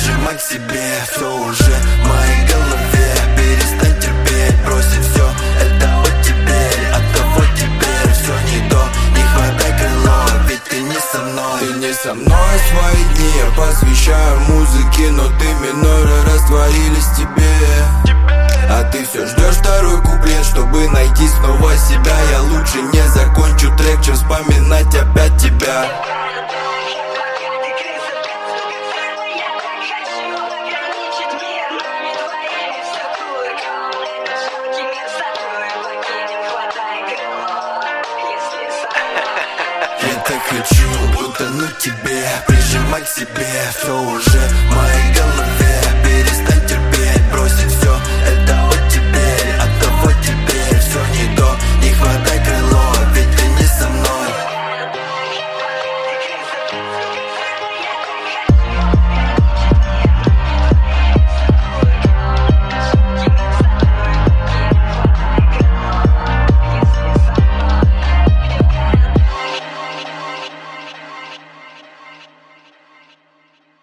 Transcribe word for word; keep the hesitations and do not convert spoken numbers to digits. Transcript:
прижимай к себе. Все уже в моей голове. Перестань терпеть, бросим все, это от теперь. От кого теперь все не то, не хватай крыло, ведь ты не со мной. Ты не со мной, свои дни я посвящаю музыке, но ты миноры растворились в тебе. А ты все ждешь второй куплет, чтобы найти снова себя. Я лучше не закончу трек, чем вспоминать опять тебя. Я так хочу утонуть в тебе, прижимай к себе. Все уже в моей голове.